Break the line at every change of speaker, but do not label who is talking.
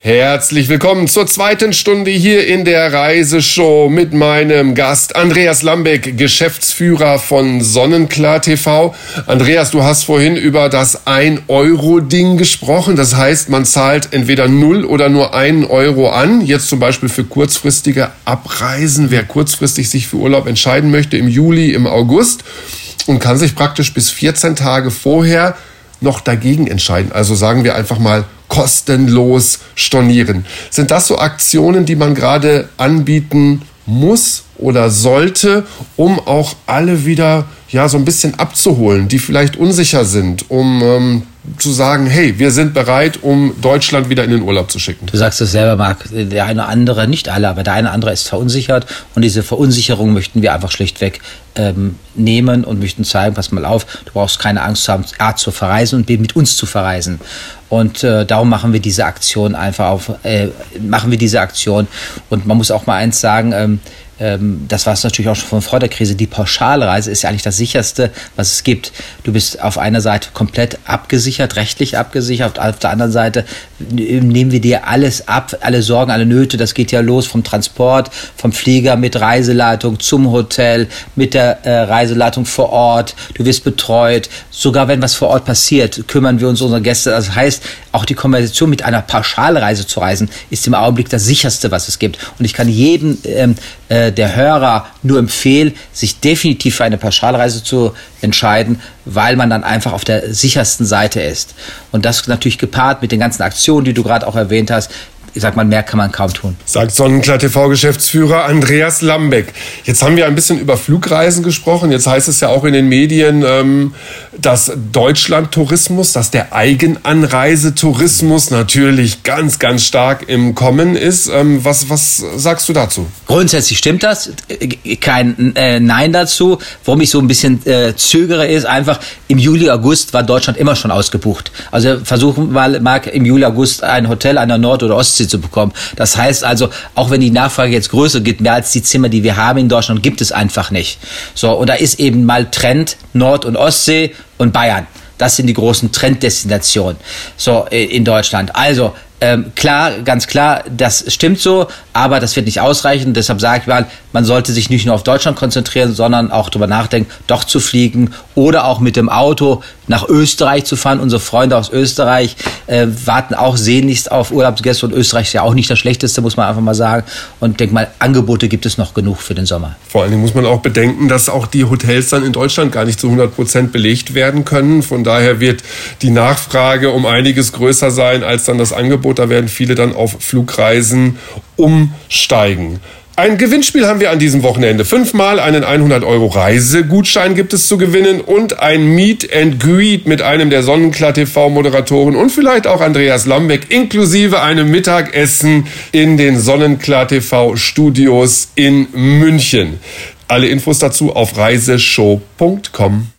Herzlich willkommen zur zweiten Stunde hier in der Reiseshow mit meinem Gast Andreas Lambeck, Geschäftsführer von Sonnenklar TV. Andreas, du hast vorhin über das 1-Euro-Ding gesprochen. Das heißt, man zahlt entweder 0 oder nur 1 Euro an. Jetzt zum Beispiel für kurzfristige Abreisen. Wer kurzfristig sich für Urlaub entscheiden möchte, im Juli, im August, und kann sich praktisch bis 14 Tage vorher noch dagegen entscheiden. Also sagen wir einfach mal kostenlos stornieren. Sind das so Aktionen, die man gerade anbieten muss oder sollte, um auch alle wieder so ein bisschen abzuholen, die vielleicht unsicher sind, um zu sagen, hey, wir sind bereit, um Deutschland wieder in den Urlaub zu schicken?
Du sagst es selber, Marc, der eine oder andere, nicht alle, aber der eine oder andere ist verunsichert, und diese Verunsicherung möchten wir einfach schlichtweg nehmen und möchten zeigen, pass mal auf, du brauchst keine Angst zu haben, A, zu verreisen und B, mit uns zu verreisen. Und darum machen wir diese Aktion Und man muss auch mal eins sagen, das war es natürlich auch schon von vor der Krise, die Pauschalreise ist ja eigentlich das Sicherste, was es gibt. Du bist auf einer Seite komplett abgesichert, rechtlich abgesichert, auf der anderen Seite nehmen wir dir alles ab, alle Sorgen, alle Nöte, das geht ja los vom Transport, vom Flieger mit Reiseleitung zum Hotel, mit der Reiseleitung vor Ort, du wirst betreut, sogar wenn was vor Ort passiert, kümmern wir uns um unsere Gäste. Das heißt, auch die Kombination mit einer Pauschalreise zu reisen, ist im Augenblick das Sicherste, was es gibt. Und ich kann jedem der Hörer nur empfehlen, sich definitiv für eine Pauschalreise zu entscheiden, weil man dann einfach auf der sichersten Seite ist. Und das natürlich gepaart mit den ganzen Aktionen, die du gerade auch erwähnt hast. Ich sag mal, mehr kann man kaum tun.
Sagt Sonnenklar TV-Geschäftsführer Andreas Lambeck. Jetzt haben wir ein bisschen über Flugreisen gesprochen. Jetzt heißt es ja auch in den Medien, dass Deutschland-Tourismus, dass der Eigenanreisetourismus natürlich ganz, ganz stark im Kommen ist. Was sagst du dazu?
Grundsätzlich stimmt das. Kein Nein dazu. Warum ich so ein bisschen zögere, ist einfach, im Juli, August war Deutschland immer schon ausgebucht. Also versuchen wir mal im Juli, August ein Hotel an der Nord- oder Ostsee zu bekommen. Das heißt also, auch wenn die Nachfrage jetzt größer geht, mehr als die Zimmer, die wir haben in Deutschland, gibt es einfach nicht. So, und da ist eben mal Trend Nord- und Ostsee und Bayern. Das sind die großen Trenddestinationen so in Deutschland. Also klar, ganz klar, das stimmt so, aber das wird nicht ausreichen. Deshalb sage ich mal, man sollte sich nicht nur auf Deutschland konzentrieren, sondern auch darüber nachdenken, doch zu fliegen oder auch mit dem Auto nach Österreich zu fahren. Unsere Freunde aus Österreich warten auch sehnlichst auf Urlaubsgäste, und Österreich ist ja auch nicht das Schlechteste, muss man einfach mal sagen. Und denk mal, Angebote gibt es noch genug für den Sommer.
Vor allen Dingen muss man auch bedenken, dass auch die Hotels dann in Deutschland gar nicht zu 100% belegt werden können. Von daher wird die Nachfrage um einiges größer sein als dann das Angebot. Da werden viele dann auf Flugreisen umsteigen. Ein Gewinnspiel haben wir an diesem Wochenende. 5-mal einen 100-Euro-Reisegutschein gibt es zu gewinnen und ein Meet and Greet mit einem der Sonnenklar TV-Moderatoren und vielleicht auch Andreas Lambeck, inklusive einem Mittagessen in den Sonnenklar TV-Studios in München. Alle Infos dazu auf reiseshow.com.